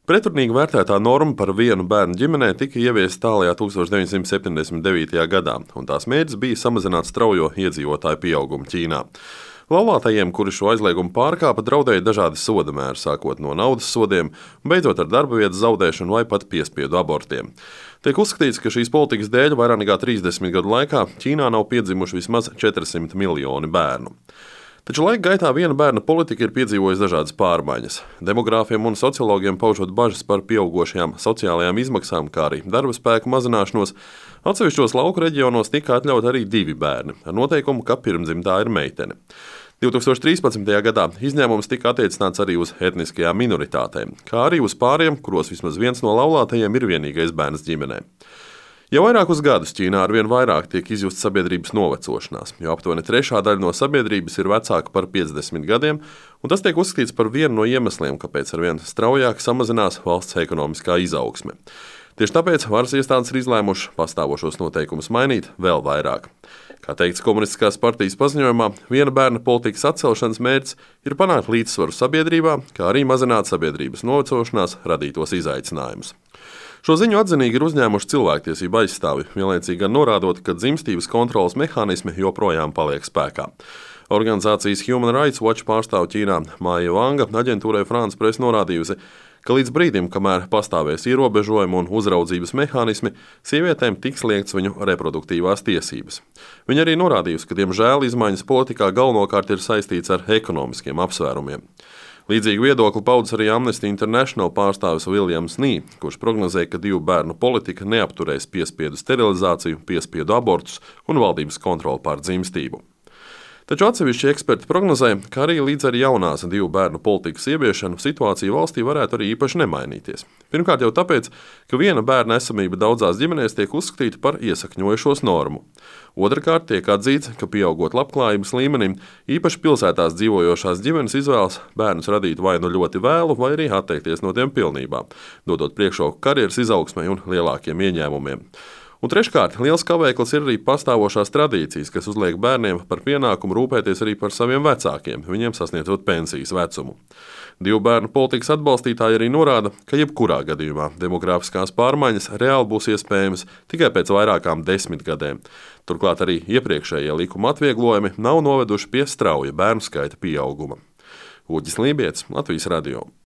Pretrunīgi vērtētā norma par vienu bērnu ģimenē tika ieviesta tālajā 1979. gadā, un tās mērķis bija samazināt straujo iedzīvotāju pieaugumu Ķīnā. Laulātajiem, kuri šo aizliegumu pārkāpa, draudēja dažādi soda mēri, sākot no naudas sodiem, beidzot ar darba vietas zaudēšanu vai pat piespiedu abortiem. Tiek uzskatīts, ka šīs politikas dēļ vairāk nekā 30 gadu laikā Ķīnā nav piedzimuši vismaz 400 miljoni bērnu. Taču laika gaitā viena bērna politika ir piedzīvojusi dažādas pārmaiņas. Demogrāfiem un sociologiem paužot bažas par pieaugošajām sociālajām izmaksām, kā arī darba spēka mazināšanos, atsevišķos lauku reģionos tika atļaut arī 2 bērni, ar noteikumu, ka pirmdzimtā ir meitene. 2013. gadā izņēmums tika attiecināts arī uz etniskajām minoritātēm, kā arī uz pāriem, kuros vismaz viens no laulātajiem ir vienīgais bērns ģimenē. Jau vairākus gadus Ķīnā arvien vairāk tiek izjusta sabiedrības novecošanās, jo aptuveni 1/3 daļa no sabiedrības ir vecāka par 50 gadiem, un tas tiek uzskatīts par vienu no iemesliem, kāpēc arvien straujāk samazinās valsts ekonomiskā izaugsme. Tieši tāpēc varas iestādes ir izlēmušas pastāvošos noteikumus mainīt vēl vairāk. Kā teikts Komunistiskās partijas paziņojumā, viena bērna politikas atcelšanas mērķis ir panākt līdzsvaru sabiedrībā, kā arī mazināt sabiedrības novecošanās radītos izaicinājumus. Šo ziņu atzinīgi ir uzņēmuši cilvēktiesību aizstāvi, vienlaicīgi gan norādot, ka dzimstības kontroles mehānismi joprojām paliek spēkā. Organizācijas Human Rights Watch pārstāve Ķīnā Māja Vanga aģentūrai France Press norādījusi, ka līdz brīdim, kamēr pastāvēs ierobežojumi un uzraudzības mehānismi, sievietēm tiks liegts viņu reproduktīvās tiesības. Viņa arī norādījusi, ka diemžēl izmaiņas politikā galvenokārt ir saistīts ar ekonomiskiem apsvērumiem. Līdzīgu viedokli paudis arī Amnesty International pārstāvis Viljams Nī, kurš prognozēja, ka 2 bērnu politika neapturēs piespiedu sterilizāciju, piespiedu abortus un valdības kontroli pār dzimstību. Taču atsevišķi eksperti prognozē, ka arī līdz ar jaunās 2 bērnu politikas ieviešanu situācija valstī varētu arī īpaši nemainīties. Pirmkārt jau tāpēc, ka viena bērna esamība daudzās ģimenēs tiek uzskatīta par iesakņojušos normu. Otrakārt tiek atzīts, ka pieaugot labklājības līmenim, īpaši pilsētās dzīvojošās ģimenes izvēlas bērnus radīt vai nu ļoti vēlu, vai arī atteikties no tiem pilnībā, dodot priekšroku karjeras izaugsmai un lielākiem ieņēmumiem. Un treškārt, liels kavēklis ir arī pastāvošās tradīcijas, kas uzliek bērniem par pienākumu rūpēties arī par saviem vecākiem, viņiem sasniedzot pensijas vecumu. 2 bērnu politikas atbalstītāji arī norāda, ka jebkurā gadījumā demogrāfiskās pārmaiņas reāli būs iespējamas tikai pēc vairākām 10 gadiem. Turklāt arī iepriekšējie likuma atvieglojumi nav noveduši pie strauja bērnu skaita pieauguma. Uģis Lībietis, Latvijas radio.